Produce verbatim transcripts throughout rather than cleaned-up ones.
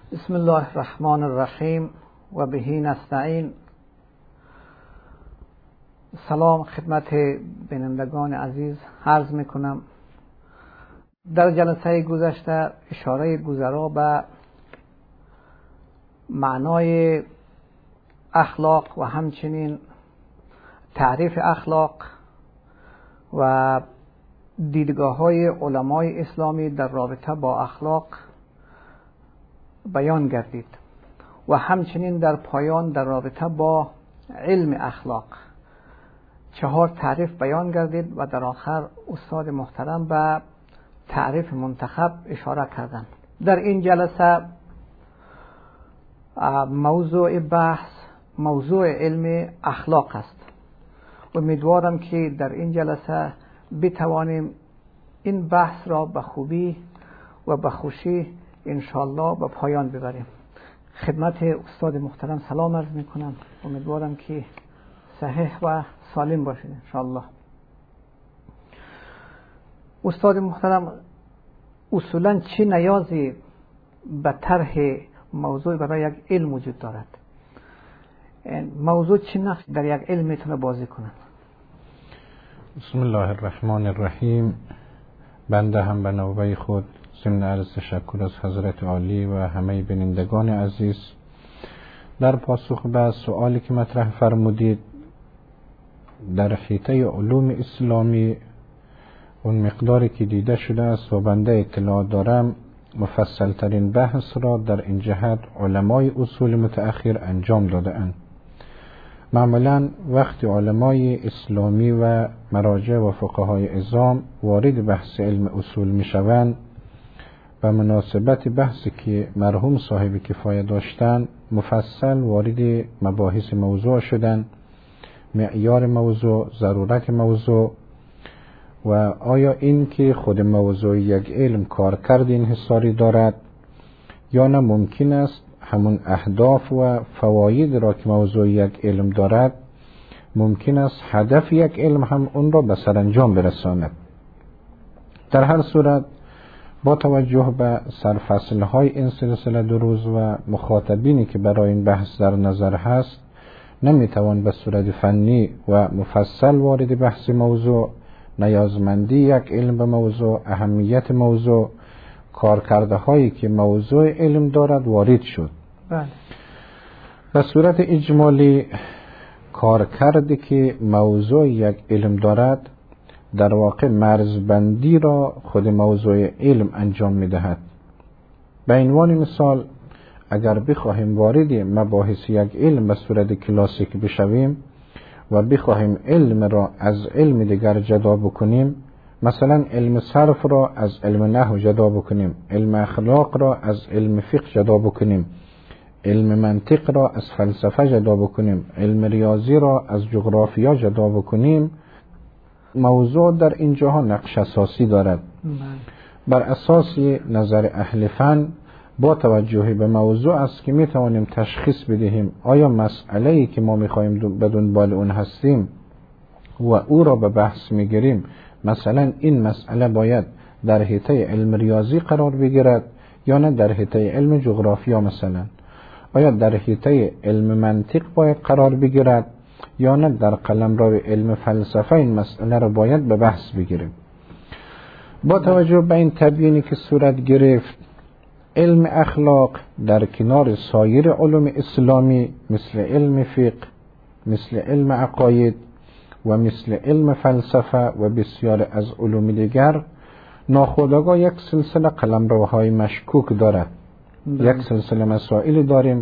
بسم الله الرحمن الرحیم و بهی نستعین. سلام خدمت بینندگان عزیز عرض میکنم. در جلسه گذشته اشاره گذرا به معنای اخلاق و همچنین تعریف اخلاق و دیدگاه های علمای اسلامی در رابطه با اخلاق بیان گردید و همچنین در پایان در رابطه با علم اخلاق چهار تعریف بیان گردید و در آخر استاد محترم به تعریف منتخب اشاره کردند. در این جلسه موضوع بحث موضوع علم اخلاق است. امیدوارم که در این جلسه بتوانیم این بحث را به خوبی و به خوشی انشالله به پایان ببریم. خدمت استاد محترم سلام عرض میکنم. امیدوارم که صحیح و سالم باشید انشالله. استاد محترم، اصولا چه نیازی به طرح موضوع برای یک علم وجود دارد؟ موضوع چه نقش در یک علم میتونه بازی کند؟ بسم الله الرحمن الرحیم. بنده هم به نوبه خود ضمن عرض تشکر از حضرت عالی و همه بینندگان عزیز در پاسخ به سوالی که مطرح فرمودید، در حیطه علوم اسلامی اون مقداری که دیده شده است و بنده اطلاع دارم مفصل ترین بحث را در این جهت علمای اصول متأخر انجام داده اند. معمولا وقتی علمای اسلامی و مراجع و فقهای عظام وارد بحث علم اصول می شوند، به مناسبت بحثی که مرحوم صاحب کفایه داشتن مفصل وارد مباحث موضوع شدن، معیار موضوع، ضرورت موضوع و آیا این که خود موضوع یک علم کار کرد انحصاری دارد یا نه ممکن است همون اهداف و فواید را که موضوع یک علم دارد ممکن است هدف یک علم هم اون را به سرانجام برساند. در هر صورت با توجه به سرفصل های این سلسله دروز و مخاطبینی که برای این بحث در نظر هست، نمیتوان به صورت فنی و مفصل وارد بحث موضوع، نیازمندی یک علم به موضوع، اهمیت موضوع، کارکرده هایی که موضوع علم دارد وارد شد. بله. به صورت اجمالی کارکردی که موضوع یک علم دارد در واقع مرزبندی را خود موضوع علم انجام میدهد. به عنوان مثال اگر بخواهیم وارد مباحث یک علم به صورت کلاسیک بشویم و بخواهیم علم را از علم دیگر جدا بکنیم، مثلا علم صرف را از علم نحو جدا بکنیم، علم اخلاق را از علم فقه جدا بکنیم، علم منطق را از فلسفه جدا بکنیم، علم ریاضی را از جغرافیا جدا بکنیم، موضوع در اینجاها نقش اساسی دارد. بر اساس نظر اهل فن با توجه به موضوع است که می توانیم تشخیص بدهیم آیا مسئله‌ای که ما می خواهیم به دنبال اون هستیم و او را به بحث می گیریم، مثلا این مسئله باید در حیطه علم ریاضی قرار بگیرد یا نه در حیطه علم جغرافیا، مثلا آیا در حیطه علم منطق باید قرار بگیرد یا نه در قلمرو علم فلسفه این مسئله را باید به بحث بگیریم. با توجه به این تبیینی که صورت گرفت، علم اخلاق در کنار سایر علوم اسلامی مثل علم فقه، مثل علم عقاید و مثل علم فلسفه و بسیار از علوم دیگر ناخودآگاه یک سلسله قلمروهای مشکوک دارد. یک سلسله مسائل داریم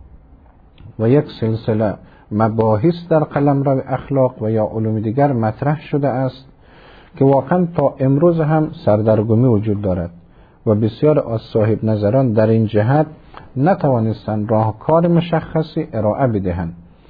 و یک سلسله مباحث در قلمرو اخلاق و یا علوم دیگر مطرح شده است که واقعا تا امروز هم سردرگمی وجود دارد و بسیار از صاحب نظران در این جهت نتوانستند راهکار مشخصی ارائه بدهند.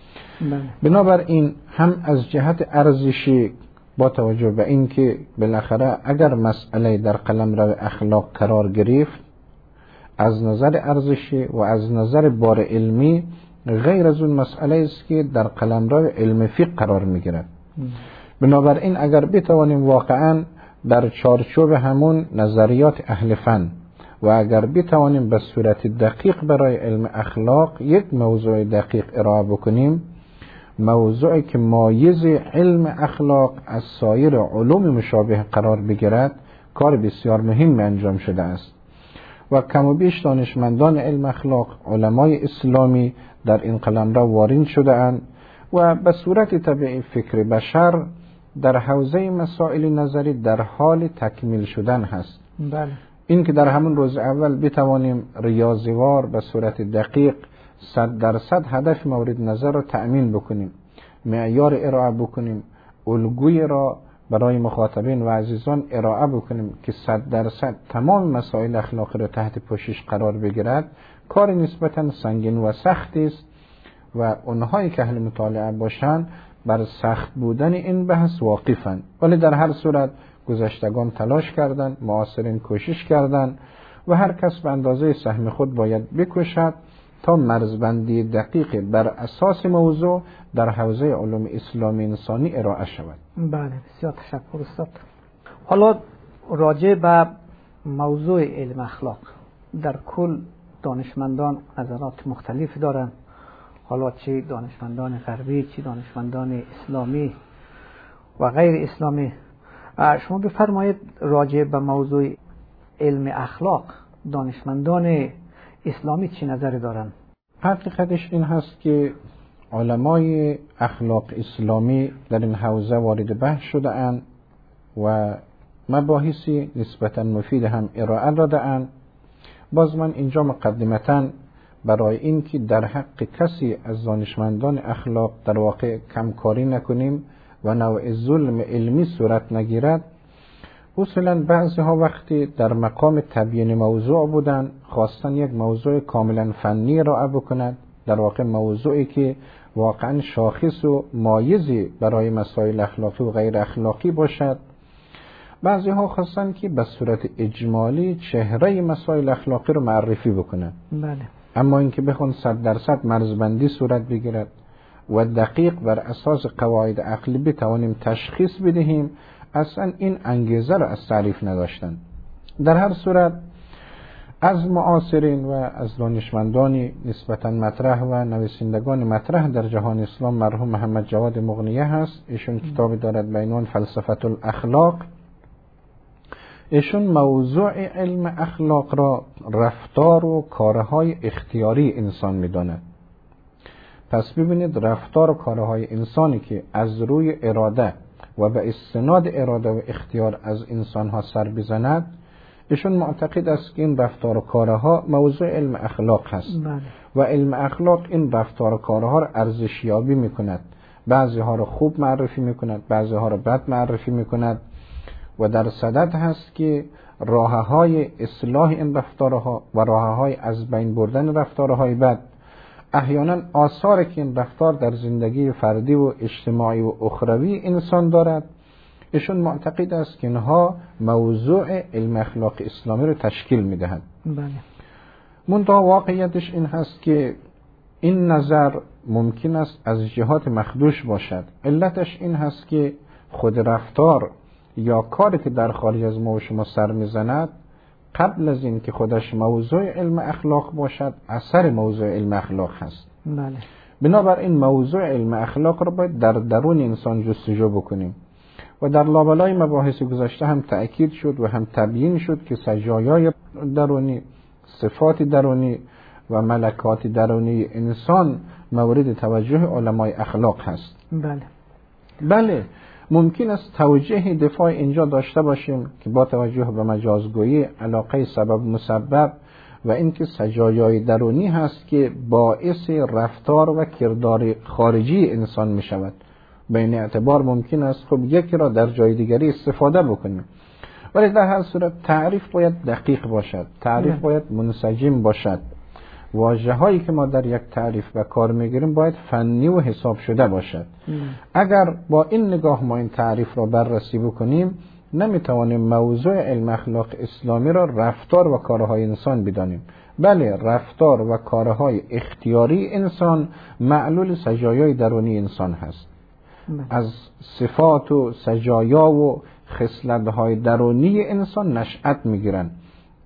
بنابراین هم از جهت ارزشی با توجه به این که بالاخره اگر مسئله در قلمرو اخلاق قرار گرفت، از نظر ارزشی و از نظر بار علمی غیر از اون مسئله است که در قلمرو علم فقه قرار میگیرد. بنابراین اگر بتوانیم واقعا در چارچوب همون نظریات اهل فن و اگر بتوانیم به صورت دقیق برای علم اخلاق یک موضوع دقیق ارائه بکنیم، موضوعی که مایز علم اخلاق از سایر علوم مشابه قرار بگیرد، کار بسیار مهم انجام شده است و کم و بیش دانشمندان علم اخلاق، علمای اسلامی در این قلمرو وارد شده اند و به صورت طبیعی فکر بشر در حوزه مسائل نظری در حال تکمیل شدن هست. بله. این که در همون روز اول بتوانیم ریاضیوار به صورت دقیق صد درصد هدف مورد نظر را تأمین بکنیم، معیار ارائه بکنیم، الگوی را برای مخاطبین و عزیزان ارائه بکنیم که صد درصد تمام مسائل اخلاقی را تحت پوشش قرار بگیرد، کار نسبتاً سنگین و سختی است و اونهایی که اهل مطالعه باشند بر سخت بودن این بحث واقفند. ولی در هر صورت گذشتگان تلاش کردند، معاصرین کوشش کردند و هر کس به اندازه سهم خود باید بکوشد تا مرزبندی دقیق بر اساس موضوع در حوزه علوم اسلامی انسانی ارائه شود. بله، بسیار تشکر استاد. حالا راجع به موضوع علم اخلاق در کل دانشمندان نظرات مختلف دارند، حالا چه دانشمندان غربی چه دانشمندان اسلامی و غیر اسلامی. شما بفرمایید راجع به موضوع علم اخلاق دانشمندان اسلامی چه نظری دارند؟ حقیقتش این هست که علمای اخلاق اسلامی در این حوزه وارد بحث شده اند و مباحثی نسبتا مفید هم ارائه داده اند. باز من اینجا مقدمتاً برای این که در حق کسی از دانشمندان اخلاق در واقع کمکاری نکنیم و نوع ظلم علمی صورت نگیرد، اصولاً بعضی ها وقتی در مقام تبیین موضوع بودن خواستن یک موضوع کاملا فنی ارائه بکنند، در واقع موضوعی که واقعا شاخص و مایزی برای مسائل اخلاقی و غیر اخلاقی باشد. بعضی ها خواستن که به صورت اجمالی چهره مسائل اخلاقی رو معرفی بکنند. بله. اما اینکه بخون صد درصد مرزبندی صورت بگیرد و دقیق بر اساس قواعد عقلی بتوانیم تشخیص بدهیم، اصلا این انگیزه را از تعریف نداشتند. در هر صورت از معاصرین و از دانشمندانی نسبتا مطرح و نویسندگان مطرح در جهان اسلام مرحوم محمد جواد مغنیه هست. ایشون کتابی دارد به عنوان فلسفه الاخلاق. ایشون موضوع علم اخلاق را رفتار و کارهای اختیاری انسان می‌داند. پس ببینید رفتار و کارهای انسانی که از روی اراده و به استناد اراده و اختیار از انسانها سر بزند، ایشون معتقد است که این رفتار و کارها موضوع علم اخلاق هست. بله. و علم اخلاق این رفتار و کارها را ارزشیابی می‌کند، بعضی ها را خوب معرفی می‌کند، بعضی ها را بد معرفی می‌کند و در صدد هست که راه‌های اصلاح این رفتارها و راه‌های از بین بردن رفتارهای بد، احیانا آثاری که این رفتار در زندگی فردی و اجتماعی و اخروی انسان دارد، ایشون معتقد است که اینها موضوع علم اخلاق اسلامی رو تشکیل می‌دهند. بله. منتها واقعیتش این هست که این نظر ممکن است از جهات مخدوش باشد. علتش این هست که خود رفتار یا کاری که در خارج از ما و شما سر میزند، قبل از این که خودش موضوع علم اخلاق باشد اثر موضوع علم اخلاق هست. بله. بنابراین موضوع علم اخلاق را باید در درون انسان جستجو بکنیم و در لابلای مباحث گذشته هم تأکید شد و هم تبیین شد که سجایای درونی، صفات درونی و ملکات درونی انسان مورد توجه علمای اخلاق هست. بله. بله، ممکن است توجه دفاع اینجا داشته باشیم که با توجه به مجازگویی علاقه سبب مسبب و اینکه سجایای درونی هست که باعث رفتار و کردار خارجی انسان می شود. به این اعتبار ممکن است خب یکی را در جای دیگری استفاده بکنیم، ولی در هر صورت تعریف باید دقیق باشد، تعریف باید منسجم باشد. واژه هایی که ما در یک تعریف به کار میگیریم باید فنی و حساب شده باشد. ام. اگر با این نگاه ما این تعریف را بررسی بکنیم، نمیتوانیم موضوع علم اخلاق اسلامی را رفتار و کارهای انسان بدانیم. بله، رفتار و کارهای اختیاری انسان معلول سجایای درونی انسان هست. ام. از صفات و سجایا و خصلت‌های درونی انسان نشأت میگیرند.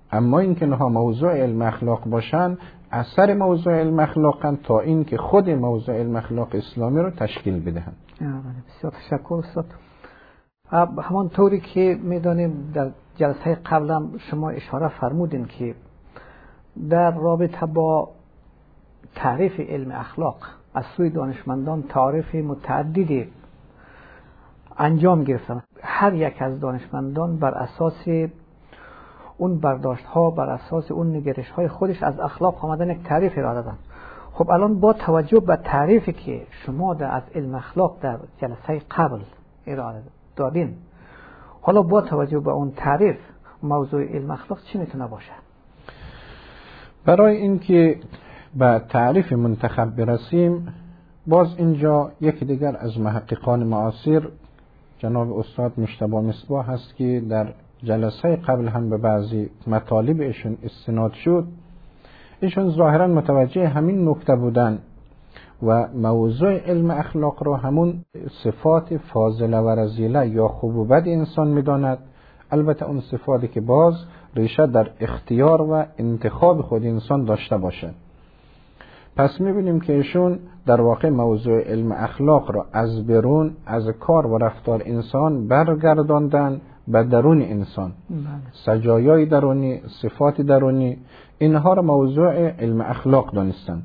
اما اینکه اینها موضوع علم اخلاق باشن اثر موضوع علم اخلاقن تا اینکه خود موضوع علم اخلاق اسلامی رو تشکیل بدهند. بسیار تشکر استاد. همان طوری که میدانیم در جلسه قبلا شما اشاره فرمودین که در رابطه با تعریف علم اخلاق از سوی دانشمندان تعریف متعددی انجام گرفتن. هر یک از دانشمندان بر اساس اون برداشت ها، بر اساس اون نگرش های خودش از اخلاق آمدن یک تعریف را دادن. خب الان با توجه به تعریفی که شما در از علم اخلاق در جلسه قبل ارائه دادین، حالا با توجه به اون تعریف موضوع علم اخلاق چی میتونه باشه؟ برای اینکه به تعریف منتخب برسیم، باز اینجا یکی دیگر از محققان معاصر جناب استاد مجتبی مصباح هست که در جلسه قبل هم به بعضی مطالب ایشون استناد شد. ایشون ظاهرا متوجه همین نکته بودن و موضوع علم اخلاق را همون صفات فاضله و رذیله یا خوب و بد انسان میداند، البته اون صفاتی که باز ریشه در اختیار و انتخاب خود انسان داشته باشد. پس میبینیم که ایشون در واقع موضوع علم اخلاق را از بیرون از کار و رفتار انسان برگرداندن به درون انسان. سجایای درونی، صفات درونی، اینها را موضوع علم اخلاق دانستن.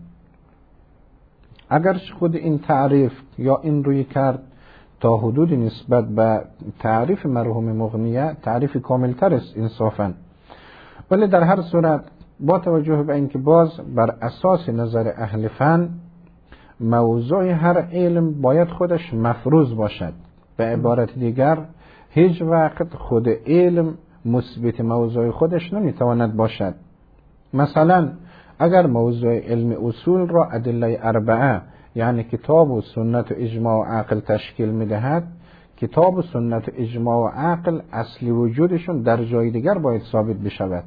اگرچه خود این تعریف یا این روی کرد تا حدود نسبت به تعریف مرحوم مغنیه تعریف کاملتر است انصافا، ولی در هر صورت با توجه به اینکه باز بر اساس نظر اهل فن موضوع هر علم باید خودش مفروض باشد. به عبارت دیگر هیچ وقت خود علم مثبت موضوع خودش نمیتواند باشد. مثلا اگر موضوع علم اصول را ادله اربعه یعنی کتاب و سنت و اجماع و عقل تشکیل میدهد، کتاب و سنت و اجماع و عقل اصلی وجودشون در جای دیگر باید ثابت بشود.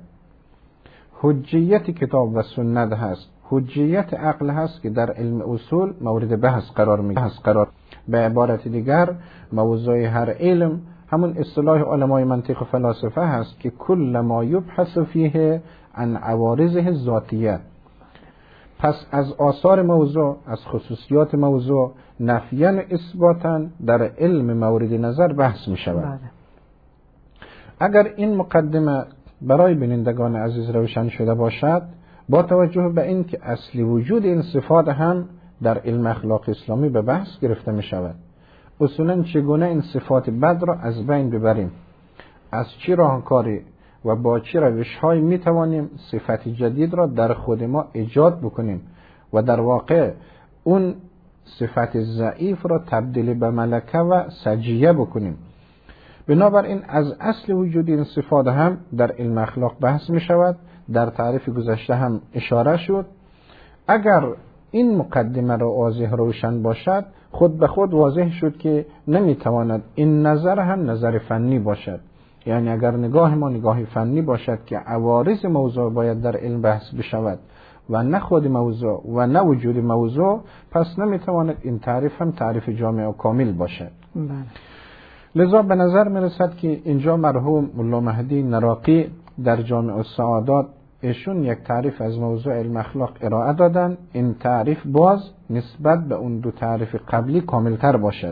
حجیت کتاب و سنت هست، حجیت عقل هست که در علم اصول مورد بحث قرار میگیرد. قرار به عبارت دیگر موضوع هر علم همون اصطلاح علمای منطق و فلاسفه هست که کل ما یبحث فیه عن عوارضه ذاتیه. پس از آثار موضوع، از خصوصیات موضوع نفیاً اثباتاً در علم مورد نظر بحث می شود. اگر این مقدمه برای بینندگان عزیز روشن شده باشد، با توجه به این که اصلی وجود این صفات هم در علم اخلاق اسلامی به بحث گرفته می شود. اصولاً چگونه این صفات بد را از بین ببریم، از چی راهکاری و با چه روش‌هایی می‌توانیم صفت جدید را در خود ما ایجاد بکنیم و در واقع اون صفت ضعیف را تبدیل به ملکه و سجیه بکنیم. بنابراین از اصل وجود این صفات هم در علم اخلاق بحث می شود. در تعریف گذشته هم اشاره شد. اگر این مقدمه را واضح روشن باشد، خود به خود واضح شد که نمی‌تواند این نظر هم نظر فنی باشد. یعنی اگر نگاه ما نگاه فنی باشد که عوارض موضوع باید در علم بحث بشود و نه خود موضوع و نه وجود موضوع، پس نمیتواند این تعریف هم تعریف جامع و کامل باشد. لذا به نظر میرسد که اینجا مرحوم ملا مهدی نراقی در جامع السعادات ایشون یک تعریف از موضوع علم اخلاق ارائه دادن. این تعریف باز نسبت به اون دو تعریف قبلی کاملتر باشد.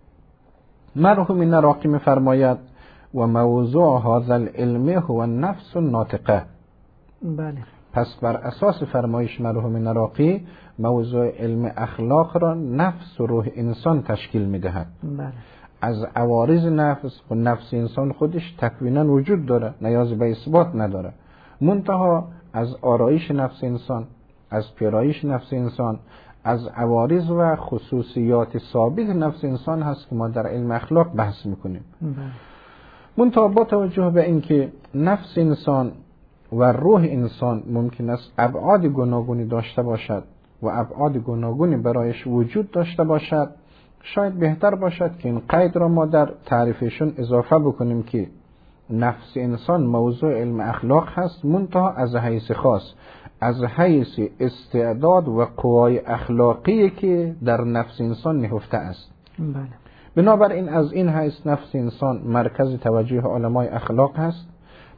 مرحوم نراقی میفرماید و موضوع هذا العلم هو النفس الناطقه. بله. پس بر اساس فرمایش مرحوم نراقی موضوع علم اخلاق را نفس و روح انسان تشکیل میدهد. بله. از عوارض نفس و نفس انسان خودش تکوینا وجود داره، نیاز به اثبات نداره، منتها از آرایش نفس انسان، از پیرایش نفس انسان، از عوارض و خصوصیات ثابت نفس انسان هست که ما در علم اخلاق بحث میکنیم. بله. منتها با توجه به اینکه نفس انسان و روح انسان ممکن است ابعاد گوناگونی داشته باشد و ابعاد گوناگونی برایش وجود داشته باشد، شاید بهتر باشد که این قید را ما در تعریفشون اضافه بکنیم که نفس انسان موضوع علم اخلاق هست، منتها از حیث خاص، از حیث استعداد و قوای اخلاقی که در نفس انسان نهفته است. بله. بنابراین از این حیث نفس انسان مرکز توجه علمای اخلاق هست.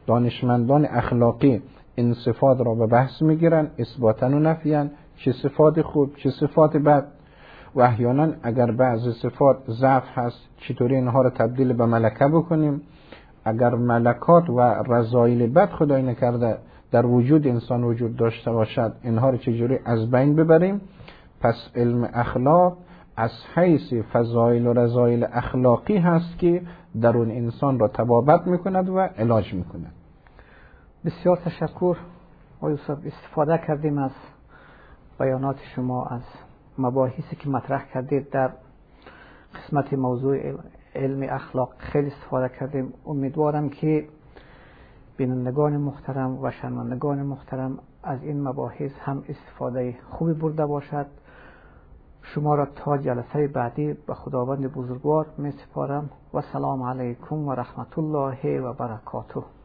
دانشمندان اخلاقی این صفات را به بحث میگیرن، اثباتن و نفیان، چه صفات خوب چه صفات بد، و احیانا اگر بعض صفات ضعف هست چطوری اینها را تبدیل به ملکه بکنیم، اگر ملکات و رذایل بد خدای نکرده در وجود انسان وجود داشته باشد اینها را چجوری از بین ببریم. پس علم اخلاق از حیث فضایل و رذایل اخلاقی هست که درون انسان را تبابت میکند و علاج میکند. بسیار تشکر آقای استاد، استفاده کردیم از بیانات شما، از مباحثی که مطرح کردید در قسمت موضوع علم اخلاق خیلی استفاده کردیم. امیدوارم که بینندگان محترم و شنوندگان محترم از این مباحث هم استفاده خوبی برده باشد. شما را تا جلسه بعدی به خداوند بزرگوار می سپارم و سلام علیکم و رحمت الله و برکاته.